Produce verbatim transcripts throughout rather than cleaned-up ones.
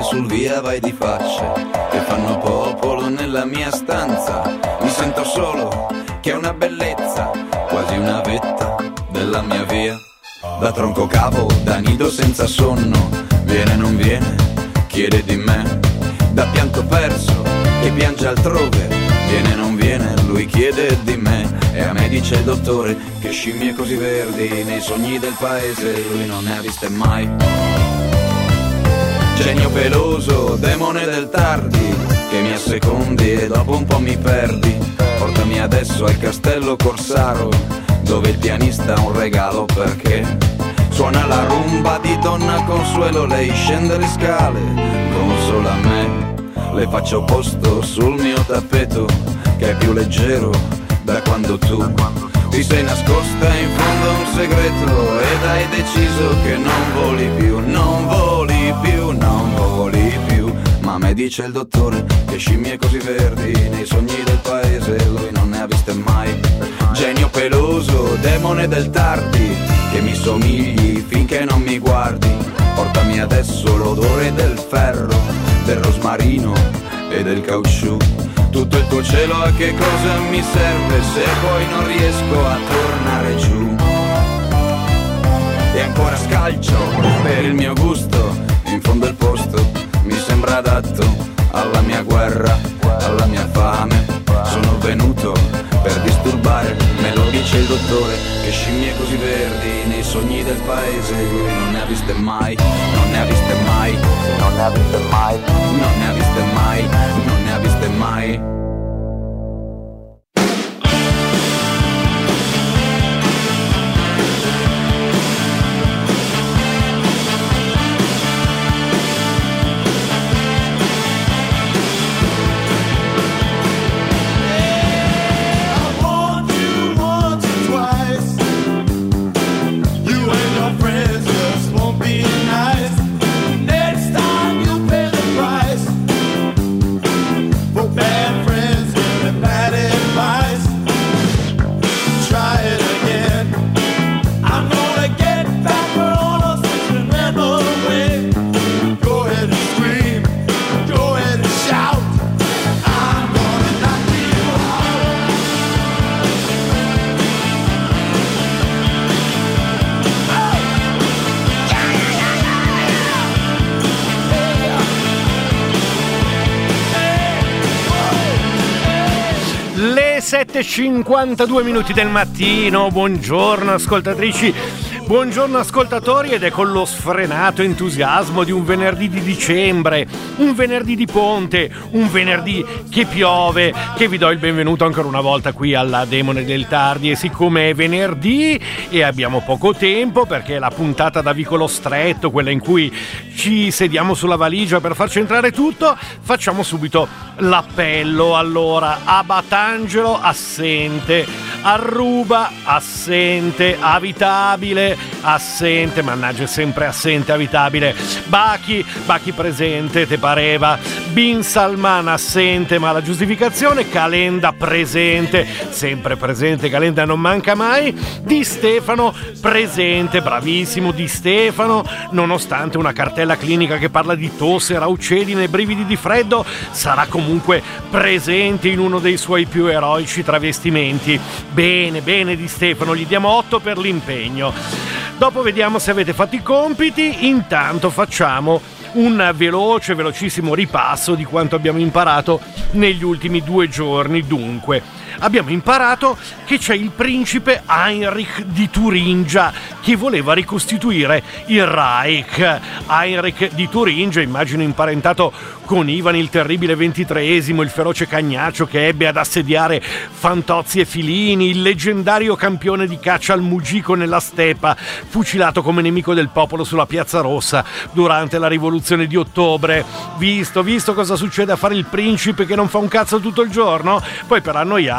sul via vai di facce che fanno popolo nella mia stanza. Mi sento solo, che è una bellezza, quasi una vetta della mia via. Da tronco cavo, da nido senza sonno, viene non viene, chiede di me. Da pianto perso, che piange altrove, viene non viene, lui chiede di me. E a me dice il dottore che scimmie così verdi nei sogni del paese lui non ne ha viste mai. Genio peloso, demone del tardi, che mi assecondi e dopo un po' mi perdi. Portami adesso al castello Corsaro, dove il pianista ha un regalo perché suona la rumba di Donna Consuelo. Lei scende le scale, consola me, le faccio posto sul mio tappeto che è più leggero da quando tu ti sei nascosta in fondo a un segreto ed hai deciso che non voli più, non voli più, non voli più. Ma me dice il dottore che scimmie così verdi nei sogni del paese lui non ne ha viste mai. Genio peloso, demone del tardi, che mi somigli finché non mi guardi. Portami adesso l'odore del ferro, del rosmarino e del caucciù. Tutto il tuo cielo a che cosa mi serve se poi non riesco a tornare giù. E ancora scalcio per il mio gusto, in fondo il posto mi sembra adatto alla mia guerra, alla mia fame. Sono venuto per disturbare, me lo dice il dottore che scimmie così verdi nei sogni del paese lui non ne ha viste mai, non ne ha viste mai, non ne ha viste mai, non ne ha viste mai, non ne ha viste mai. sette e cinquantadue minuti del mattino, buongiorno ascoltatrici, buongiorno ascoltatori, ed è con lo sfrenato entusiasmo di un venerdì di dicembre, un venerdì di ponte, un venerdì che piove, che vi do il benvenuto ancora una volta qui alla Demone del Tardi. E siccome è venerdì e abbiamo poco tempo, perché è la puntata da vicolo stretto, quella in cui ci sediamo sulla valigia per farci entrare tutto, facciamo subito l'appello. Allora, a Batangelo assente, Aruba assente, Avitabile assente, mannaggia, è sempre assente Avitabile, Bachi, Bachi presente, te pareva, Bin Salman assente ma la giustificazione, Calenda presente, sempre presente, Calenda non manca mai, Di Stefano presente, bravissimo Di Stefano, nonostante una cartella clinica che parla di tosse, raucedine, brividi di freddo, sarà comunque presente in uno dei suoi più eroici travestimenti. Bene, bene Di Stefano, gli diamo otto per l'impegno. Dopo vediamo se avete fatto i compiti, intanto facciamo un veloce, velocissimo ripasso di quanto abbiamo imparato negli ultimi due giorni. Dunque, abbiamo imparato che c'è il principe Heinrich di Turingia che voleva ricostituire il Reich. Heinrich di Turingia, immagino imparentato con Ivan il terribile ventitreesimo, il feroce cagnaccio che ebbe ad assediare Fantozzi e Filini, il leggendario campione di caccia al mugico nella steppa, fucilato come nemico del popolo sulla Piazza Rossa durante la rivoluzione di ottobre. Visto, visto cosa succede a fare il principe che non fa un cazzo tutto il giorno? Poi per annoiare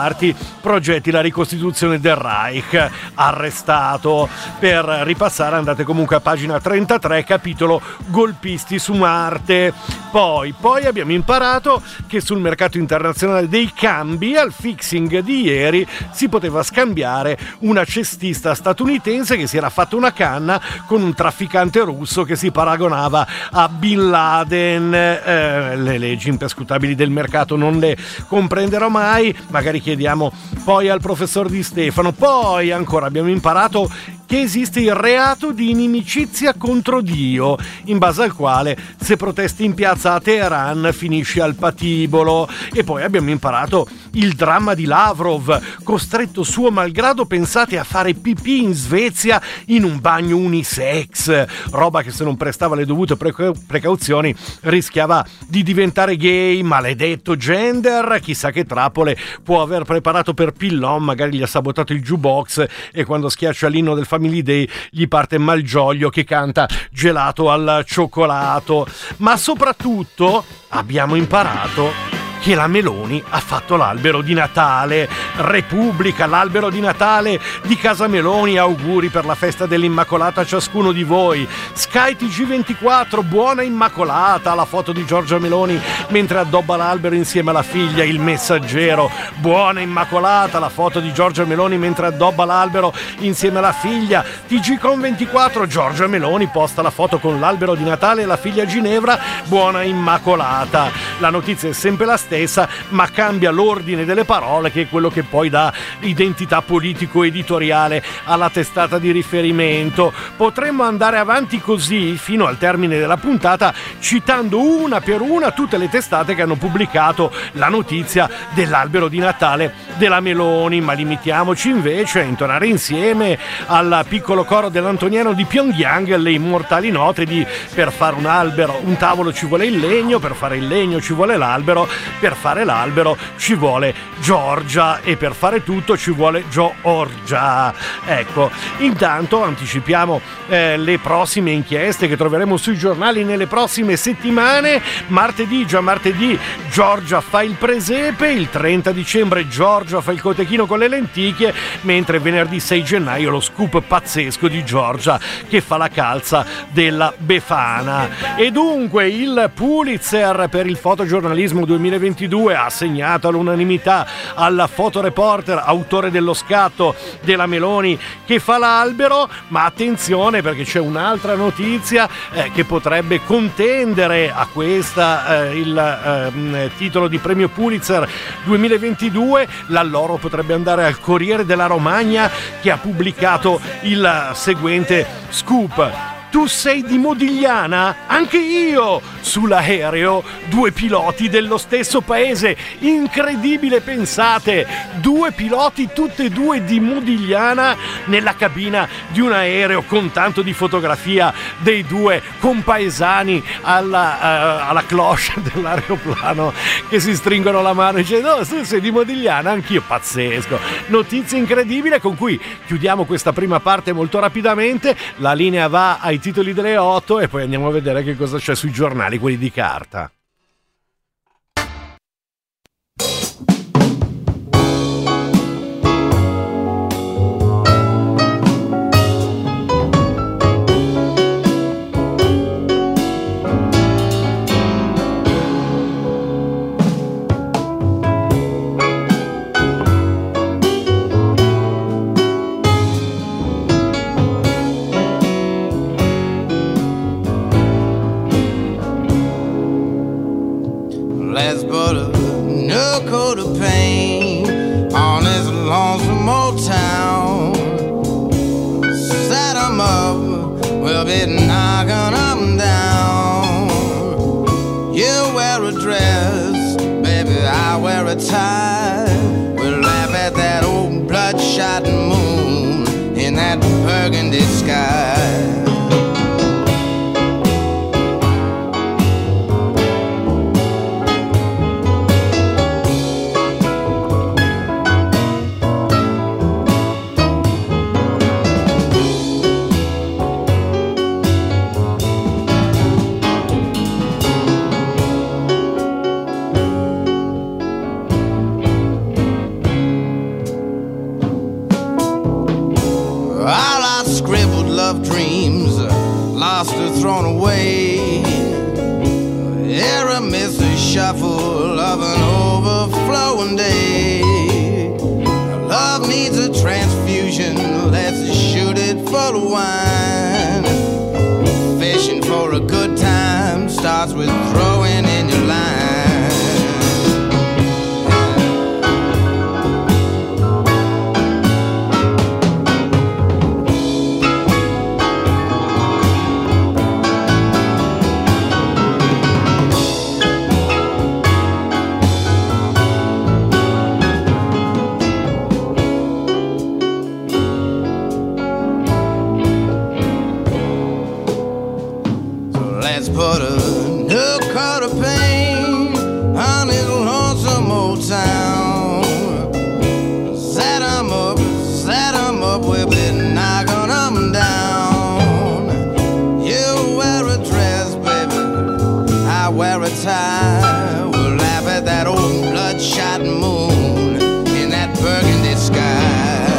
parti progetti la ricostituzione del Reich, arrestato. Per ripassare andate comunque a pagina trentatré, capitolo golpisti su Marte. Poi, poi abbiamo imparato che sul mercato internazionale dei cambi al fixing di ieri si poteva scambiare una cestista statunitense che si era fatta una canna con un trafficante russo che si paragonava a Bin Laden. Eh, le leggi impescutabili del mercato non le comprenderò mai, magari chiediamo poi al professor Di Stefano. Poi ancora abbiamo imparato che esiste il reato di inimicizia contro Dio, in base al quale se protesti in piazza a Teheran finisci al patibolo. E poi abbiamo imparato il dramma di Lavrov, costretto suo malgrado, pensate, a fare pipì in Svezia in un bagno unisex, roba che se non prestava le dovute preca- precauzioni rischiava di diventare gay. Maledetto gender, chissà che trappole può aver preparato per Pillon, magari gli ha sabotato il jukebox e quando schiaccia l'inno del Family Day gli parte Malgioglio che canta Gelato al cioccolato. Ma soprattutto abbiamo imparato che la Meloni ha fatto l'albero di Natale. Repubblica, l'albero di Natale di casa Meloni, auguri per la festa dell'Immacolata a ciascuno di voi. Sky T G ventiquattro, buona Immacolata, la foto di Giorgia Meloni mentre addobba l'albero insieme alla figlia. Il Messaggero, buona Immacolata, la foto di Giorgia Meloni mentre addobba l'albero insieme alla figlia. T G con ventiquattro, Giorgia Meloni posta la foto con l'albero di Natale e la figlia Ginevra, buona Immacolata. La notizia è sempre la stessa, ma cambia l'ordine delle parole, che è quello che poi dà identità politico-editoriale alla testata di riferimento. Potremmo andare avanti così fino al termine della puntata, citando una per una tutte le testate che hanno pubblicato la notizia dell'albero di Natale della Meloni, ma limitiamoci invece a intonare insieme al piccolo coro dell'Antoniano di Pyongyang le immortali note di: per fare un albero, un tavolo ci vuole il legno, per fare il legno ci vuole l'albero, per fare l'albero ci vuole Giorgia e per fare tutto ci vuole Giorgia. Ecco, intanto anticipiamo eh, le prossime inchieste che troveremo sui giornali nelle prossime settimane. Martedì, già martedì, Giorgia fa il presepe, il trenta dicembre Giorgia fa il cotechino con le lenticchie, mentre venerdì sei gennaio lo scoop pazzesco di Giorgia che fa la calza della Befana. E dunque il Pulitzer per il fotogiornalismo duemilaventidue ha assegnato all'unanimità al fotoreporter autore dello scatto della Meloni che fa l'albero. Ma attenzione, perché c'è un'altra notizia eh, che potrebbe contendere a questa eh, il eh, titolo di premio Pulitzer duemilaventidue. L'alloro potrebbe andare al Corriere della Romagna, che ha pubblicato il seguente scoop: tu sei di Modigliana? Anche io! Sull'aereo, due piloti dello stesso paese. Incredibile, pensate! Due piloti, tutte e due di Modigliana, nella cabina di un aereo, con tanto di fotografia dei due compaesani alla, uh, alla cloche dell'aeroplano che si stringono la mano e dicono: no, tu sei di Modigliana? Anch'io. Pazzesco! Notizia incredibile con cui chiudiamo questa prima parte molto rapidamente. La linea va ai titoli delle otto e poi andiamo a vedere che cosa c'è sui giornali, quelli di carta. shuffle of an overflowing day. Love needs a transfusion, let's shoot it full of wine. Fishing for a good time starts with throwing in your line. Put a new coat of paint on his lonesome old town. Set him up, set him up, we'll be knocking him down. You wear a dress, baby, I wear a tie. We'll laugh at that old bloodshot moon in that burgundy sky.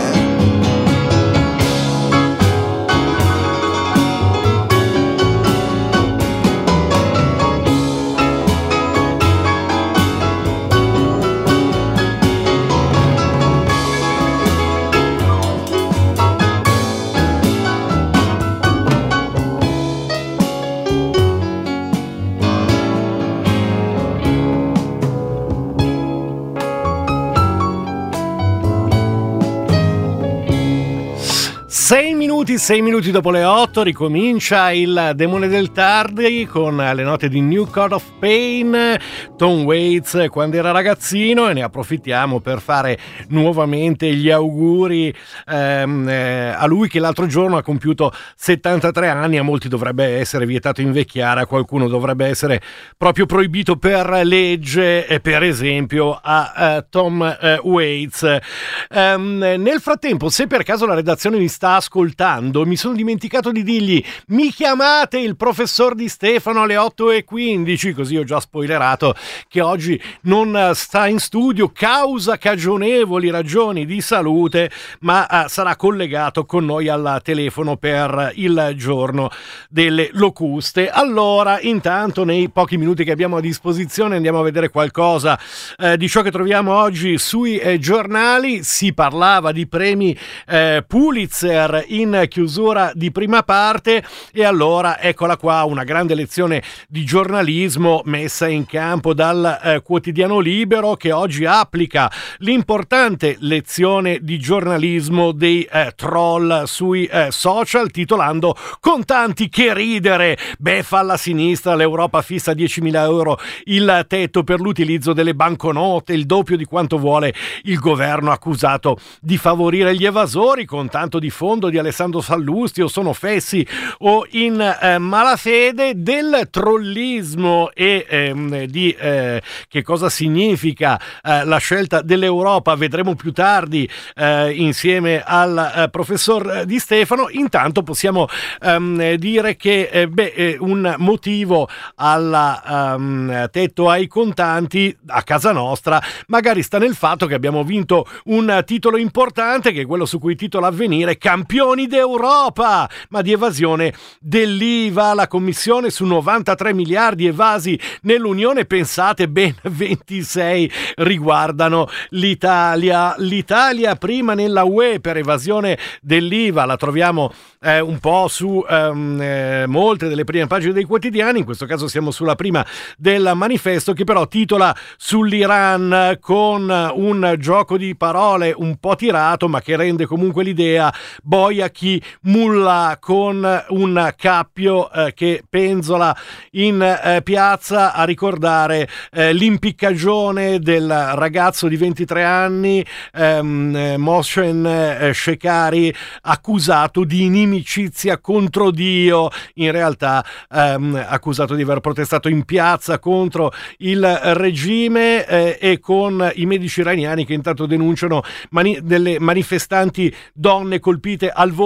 Sei minuti, sei minuti dopo le otto ricomincia il Demone del Tardi con le note di New Coat of Pain, Tom Waits quando era ragazzino, e ne approfittiamo per fare nuovamente gli auguri ehm, eh, a lui che l'altro giorno ha compiuto settantatré anni. A molti dovrebbe essere vietato invecchiare, a qualcuno dovrebbe essere proprio proibito per legge, e per esempio a uh, Tom uh, Waits. Um, nel frattempo, se per caso la redazione mi sta ascoltando, mi sono dimenticato di dirgli: mi chiamate il professor Di Stefano alle otto e quindici, così ho già spoilerato che oggi non sta in studio causa cagionevoli ragioni di salute, ma uh, sarà collegato con noi al telefono per il giorno delle locuste. Allora, intanto nei pochi minuti che abbiamo a disposizione andiamo a vedere qualcosa eh, di ciò che troviamo oggi sui eh, giornali. Si parlava di premi eh, Pulitzer in chiusura di prima parte, e allora eccola qua una grande lezione di giornalismo messa in campo dal eh, quotidiano Libero, che oggi applica l'importante lezione di giornalismo dei eh, troll sui eh, social, titolando "Contanti che ridere, beffa alla sinistra, l'Europa fissa diecimila euro il tetto per l'utilizzo delle banconote, il doppio di quanto vuole il governo accusato di favorire gli evasori, con tanto di fondo di Alessandro Sallusti o sono fessi o in eh, malafede". Del trollismo e ehm, di eh, che cosa significa eh, la scelta dell'Europa vedremo più tardi eh, insieme al eh, professor Di Stefano. Intanto possiamo ehm, dire che eh, beh, eh, un motivo al um, tetto ai contanti a casa nostra magari sta nel fatto che abbiamo vinto un titolo importante, che è quello su cui titola Avvenire: campioni d'Europa, ma di evasione dell'I V A. La commissione su novantatré miliardi evasi nell'Unione, pensate, ben ventisei riguardano l'Italia. L'Italia prima nella U E per evasione dell'I V A, la troviamo eh, un po' su um, eh, molte delle prime pagine dei quotidiani. In questo caso siamo sulla prima del Manifesto, che però titola sull'Iran con un gioco di parole un po' tirato, ma che rende comunque l'idea: boia chi mullah, con un cappio eh, che penzola in eh, piazza a ricordare eh, l'impiccagione del ragazzo di ventitré anni ehm, Mohsen eh, Shekari, accusato di inimicizia contro Dio, in realtà ehm, accusato di aver protestato in piazza contro il regime, eh, e con i medici iraniani che intanto denunciano mani- delle manifestanti donne colpite al volto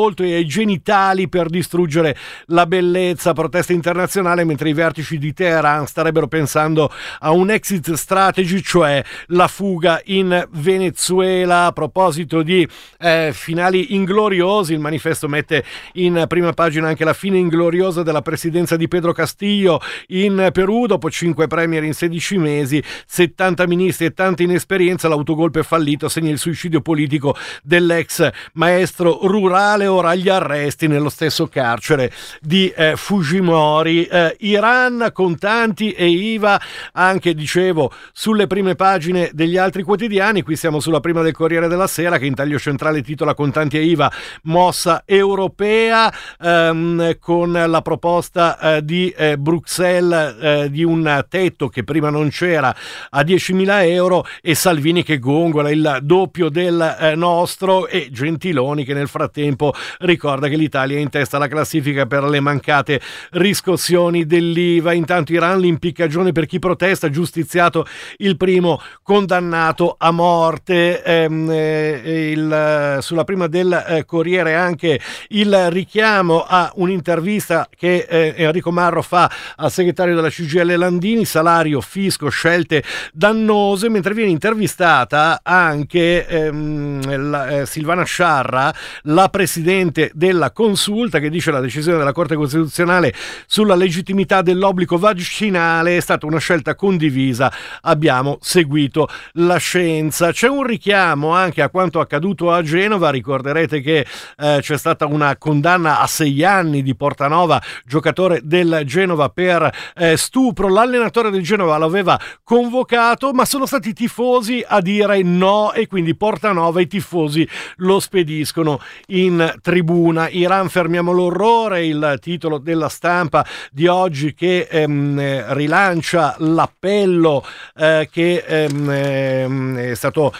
volto e ai genitali per distruggere la bellezza. Protesta internazionale mentre i vertici di Teheran starebbero pensando a un exit strategy, cioè la fuga in Venezuela. A proposito di eh, finali ingloriosi, il Manifesto mette in prima pagina anche la fine ingloriosa della presidenza di Pedro Castillo in Perù. Dopo cinque premier in sedici mesi, settanta ministri e tanta inesperienza, l'autogolpe fallito segna il suicidio politico dell'ex maestro rurale. Ora gli arresti nello stesso carcere di eh, Fujimori. eh, Iran, contanti e I V A anche, dicevo, sulle prime pagine degli altri quotidiani. Qui siamo sulla prima del Corriere della Sera, che in taglio centrale titola contanti e I V A, mossa europea, ehm, con la proposta eh, di eh, Bruxelles eh, di un tetto che prima non c'era a diecimila euro, e Salvini che gongola il doppio del eh, nostro, e Gentiloni che nel frattempo ricorda che l'Italia è in testa alla classifica per le mancate riscossioni dell'I V A. Intanto Iran, l'impiccagione per chi protesta, giustiziato il primo condannato a morte. Ehm, eh, il, sulla prima del eh, Corriere anche il richiamo a un'intervista che eh, Enrico Marro fa al segretario della C G I L Landini, salario, fisco, scelte dannose, mentre viene intervistata anche ehm, la, eh, Silvana Sciarra, la presidente della Consulta, che dice: la decisione della Corte Costituzionale sulla legittimità dell'obbligo vaccinale è stata una scelta condivisa, abbiamo seguito la scienza. C'è un richiamo anche a quanto accaduto a Genova. Ricorderete che eh, c'è stata una condanna a sei anni di Portanova, giocatore del Genova, per eh, stupro. L'allenatore del Genova lo aveva convocato, ma sono stati i tifosi a dire no, e quindi Portanova, i tifosi lo spediscono in tribuna. Iran, fermiamo l'orrore, il titolo della Stampa di oggi, che ehm, rilancia l'appello eh, che ehm, ehm, è stato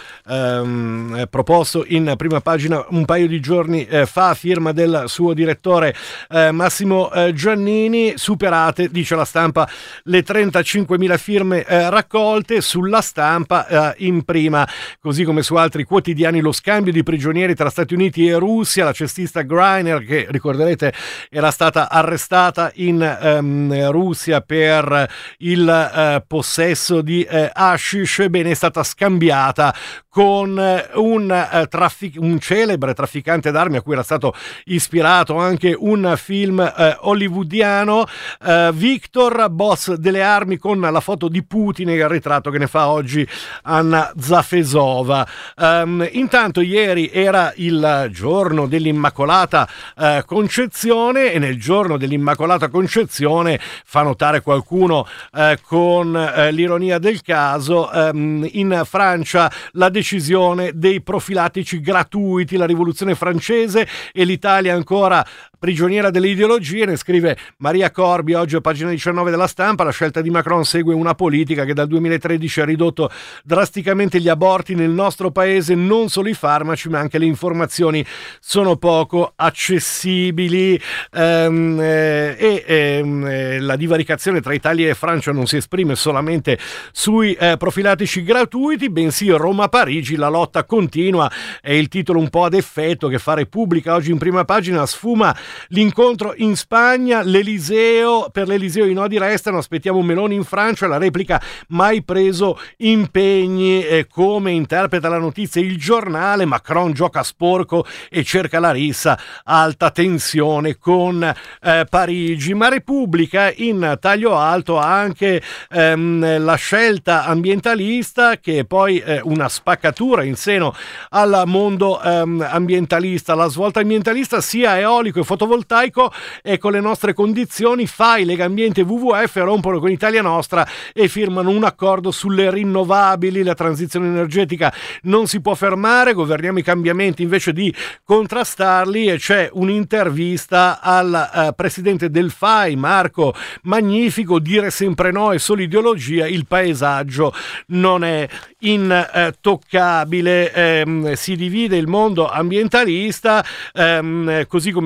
ehm, proposto in prima pagina un paio di giorni eh, fa, a firma del suo direttore eh, Massimo eh, Giannini. Superate, dice la Stampa, le trentacinquemila firme eh, raccolte. Sulla Stampa eh, in prima, così come su altri quotidiani, lo scambio di prigionieri tra Stati Uniti e Russia. La cestista Greiner, che ricorderete era stata arrestata in ehm, Russia per il eh, possesso di eh, hashish, ebbene è stata scambiata con un, eh, traffic- un celebre trafficante d'armi a cui era stato ispirato anche un film eh, hollywoodiano, eh, Victor, boss delle armi, con la foto di Putin e il ritratto che ne fa oggi Anna Zafesova. Um, intanto ieri era il giorno dell'Immacolata eh, Concezione, e nel giorno dell'Immacolata Concezione, fa notare qualcuno eh, con eh, l'ironia del caso, ehm, in Francia la decisione dei profilattici gratuiti, la rivoluzione francese, e l'Italia ancora prigioniera delle ideologie, ne scrive Maria Corbi oggi a pagina diciannove della Stampa. La scelta di Macron segue una politica che dal duemilatredici ha ridotto drasticamente gli aborti nel nostro paese. Non solo i farmaci, ma anche le informazioni sono poco accessibili, ehm, eh, e ehm, eh, la divaricazione tra Italia e Francia non si esprime solamente sui eh, profilattici gratuiti, bensì Roma-Parigi, la lotta continua, è il titolo un po' ad effetto che fa Repubblica oggi in prima pagina. Sfuma l'incontro in Spagna, l'Eliseo, per l'Eliseo i nodi restano, aspettiamo Meloni in Francia, la replica mai preso impegni. E come interpreta la notizia il Giornale, Macron gioca sporco e cerca la rissa, alta tensione con eh, Parigi. Ma Repubblica in taglio alto ha anche ehm, la scelta ambientalista, che è poi eh, una spaccatura in seno al mondo ehm, ambientalista. La svolta ambientalista sia eolico e fotovoltaico e con le nostre condizioni. F A I, Legambiente e W W F rompono con Italia Nostra e firmano un accordo sulle rinnovabili. La transizione energetica non si può fermare, governiamo i cambiamenti invece di contrastarli. E c'è un'intervista al uh, presidente del F A I, Marco Magnifico: dire sempre no è solo ideologia, il paesaggio non è intoccabile. Eh, si divide il mondo ambientalista, ehm, così come si divide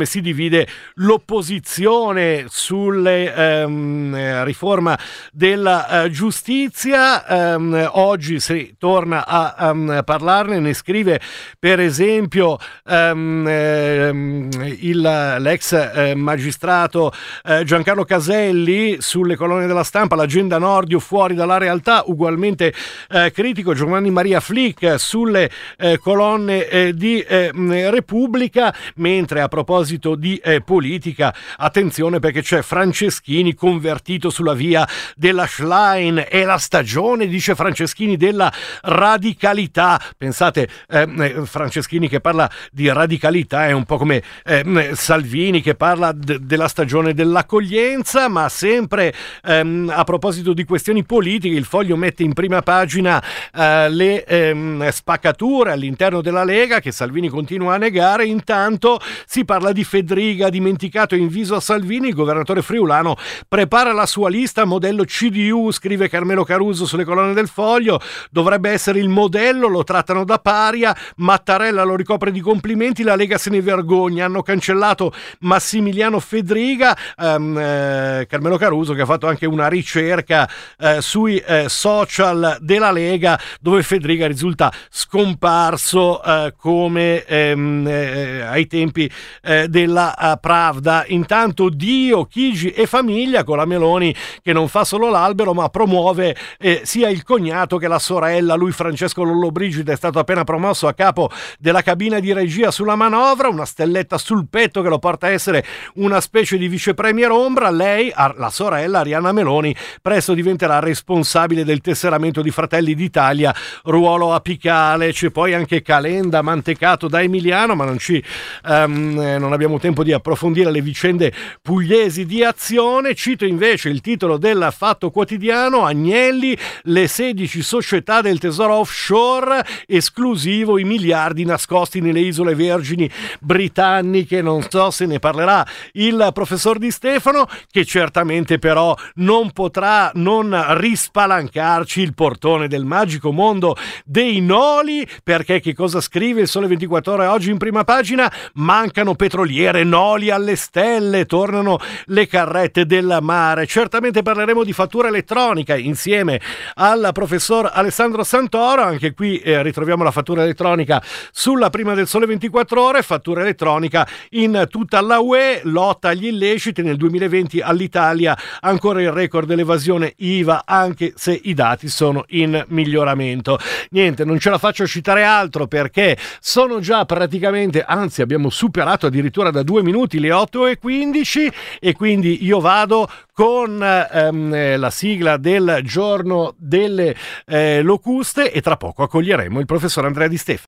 divide l'opposizione sulle ehm, riforma della eh, giustizia. Ehm, oggi si torna a um, parlarne, ne scrive per esempio um, ehm, il, l'ex eh, magistrato eh, Giancarlo Caselli sulle colonne della Stampa, l'agenda Nordio fuori dalla realtà, ugualmente eh, critico. Giovanni Maria Flick sulle eh, colonne eh, di eh, Repubblica, mentre a proposito di eh, politica, attenzione perché c'è Franceschini convertito sulla via della Schlein, è la stagione, dice Franceschini, della radicalità. Pensate, eh, Franceschini che parla di radicalità è un po' come eh, Salvini che parla d- della stagione dell'accoglienza, ma sempre ehm, a proposito di questioni politiche, il Foglio mette in prima pagina eh, le ehm, spaccature all'interno della Lega che Salvini continua a negare. Intanto si parla di Fedriga, dimenticato in viso a Salvini, il governatore friulano prepara la sua lista modello C D U, scrive Carmelo Caruso sulle colonne del Foglio, dovrebbe essere il modello, lo trattano da paria, Mattarella lo ricopre di complimenti, la Lega se ne vergogna, hanno cancellato Massimiliano Fedriga. um, eh, Carmelo Caruso che ha fatto anche una ricerca eh, sui eh, social della Lega dove Fedriga risulta scomparso eh, come ehm, eh, ai tempi eh, della uh, Pravda. Intanto Dio, Chigi e famiglia con la Meloni che non fa solo l'albero ma promuove eh, sia il cognato che la sorella. Lui, Francesco Lollobrigida, è stato appena promosso a capo della cabina di regia sulla manovra, una stelletta sul petto che lo porta a essere una specie di vice premier ombra. Lei, la sorella Arianna Meloni, presto diventerà responsabile del tesseramento di Fratelli d'Italia, ruolo apicale. C'è poi anche Calenda mantecato da Emiliano, ma non ci um, non abbiamo tempo di approfondire le vicende pugliesi di Azione. Cito invece il titolo del Fatto Quotidiano: Agnelli, le sedici società del tesoro offshore, esclusivo i miliardi nascosti nelle isole Vergini britanniche. Non so se ne parlerà il professor Di Stefano, che certamente però non potrà non rispalancarci il portone del magico mondo dei noli, perché che cosa scrive il Sole ventiquattro Ore oggi in prima pagina? Mancano petroliere, noli alle stelle, tornano le carrette del mare. Certamente parleremo di fattura elettronica insieme al professor Alessandro Santoro. Anche qui eh, ritroviamo la fattura elettronica sulla prima del Sole ventiquattro Ore. Fattura elettronica in tutta la U E, lotta agli illeciti. Nel duemilaventi all'Italia ancora il record dell'evasione I V A, anche se i dati sono in miglioramento. Niente, non ce la faccio citare altro perché sono già praticamente, anzi abbiamo superato addirittura da due minuti le otto e quindici, e quindi io vado con ehm, la sigla del giorno delle eh, locuste e tra poco accoglieremo il professor Andrea Di Stefano.